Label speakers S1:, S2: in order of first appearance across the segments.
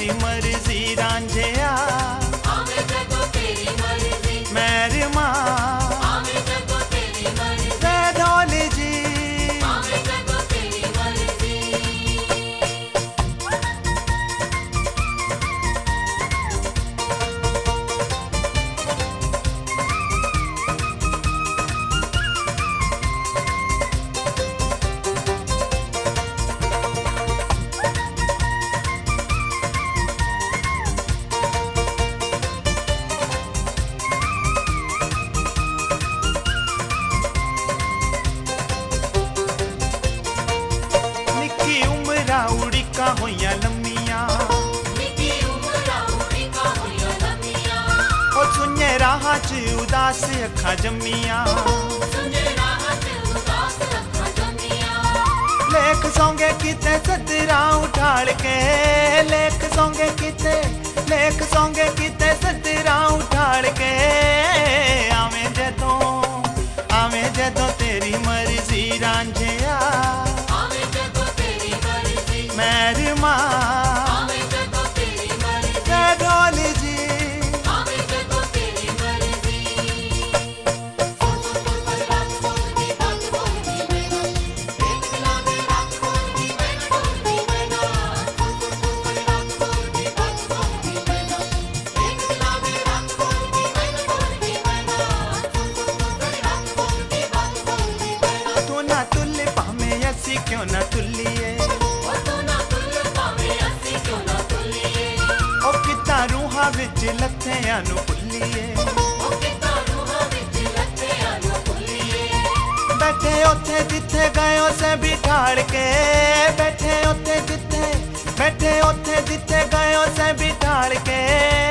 S1: तेरी मर्जी रांझिया,
S2: आवे जदों तेरी मर्जी,
S1: मेरी माँ
S2: आवे जदों तेरी मर्जी,
S1: रे ढोली जी।
S2: आवे जदों तेरी मर्जी।
S1: निक्की उमरा उड़िका होइया लम्मियां,
S2: निकी उमरा उड़िका होइया लम्मियां,
S1: ओ सुने राह च उदास अखां जम्मियां।
S2: सुने राह च उदास अखां जम्मियां,
S1: लेख सौंगे किते सदरा उठाड़ के, लेख सौंगे किते, लेख सौंगे किते सदरा उठाड़ के। आवे जदों तेरी मर्जी रांझिया,
S2: आवे जदों तेरी मर्जी,
S1: मेरी माँ
S2: आवे जदों तेरी मर्जी,
S1: रे ढोली जी।
S2: आवे जदों तेरी मर्जी। सोच सोच कर रात बोलदी बात बोलदी मैना, एक दिला में रात बोलदी मैना ढोलदी मैना। सोच सोच कर रात बोलदी बात बोलदी मैना, एक दिला में रात बोलदी मैना ढोलदी मैना। सोच सोच कर रात बोलदी बात बोलदी मैना।
S1: तू ना तुल्ले पामे असी क्यों ना तुल्लिए,
S2: ओ तू ना तुल पावे असी क्यों ना तुलिए,
S1: ओ किता रूहां विच लत्थियां नू भुल्लिए।
S2: ओ किता रूहां विच लत्थियां नू भुल्लिए।
S1: बैठे उथे जिथे गयो से बिठाड़ के, बैठे उथे जिथे, बैठे उथे जिथे गयो से बिठाड़ के।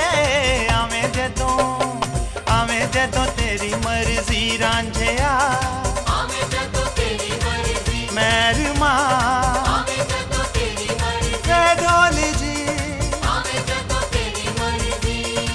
S1: आवे जदों तेरी मर्जी रांझिया,
S2: आवे जदों तेरी मर्जी,
S1: मेरी माँ
S2: आवे जदों तेरी मर्जी,
S1: रे ढोली जी।
S2: आवे जदों तेरी मर्जी।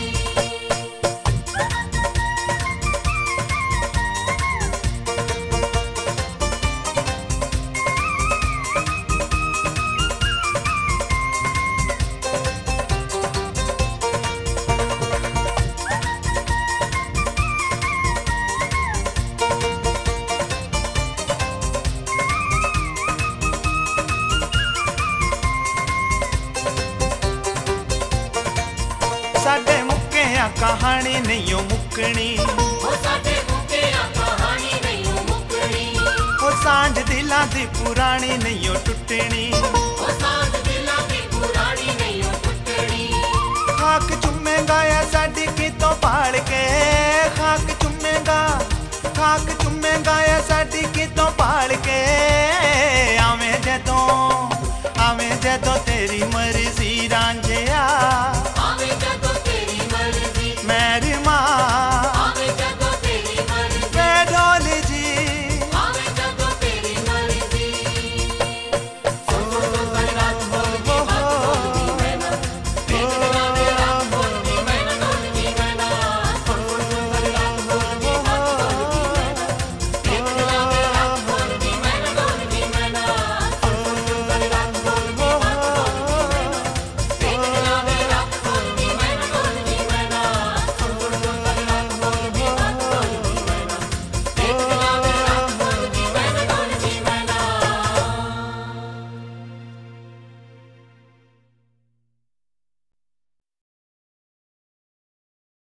S1: साडे मुक्किया कहानी नहीं मुकनी,
S2: ओ साडे मुक्किया कहानी नहीं मुकनी,
S1: ओ सांझ दिलां दी पुरानी नहीं टुटनी।
S2: ओ सांझ दिलां दी पुरानी नहीं टुटनी।
S1: खाक चुमेगा या साडी कितों पाड़ के, खाक चुमेगा, खाक चुमेगा या साडी कितों पाड़ के। आवे जदों तेरी मर्जी